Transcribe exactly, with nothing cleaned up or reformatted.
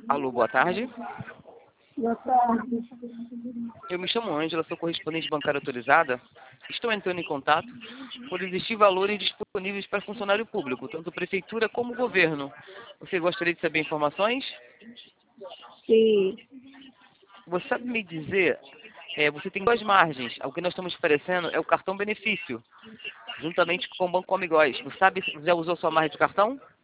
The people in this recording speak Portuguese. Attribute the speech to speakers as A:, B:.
A: Alô, boa tarde.
B: Boa tarde.
A: Eu me chamo Ângela, sou correspondente bancária autorizada. Estou entrando em contato por existir valores disponíveis para funcionário público, tanto prefeitura como governo. Você gostaria de saber informações?
B: Sim.
A: Você sabe me dizer, é, você tem duas margens. O que nós estamos oferecendo é o cartão benefício, juntamente com o Banco Amigóis. Você sabe se já usou sua margem de cartão?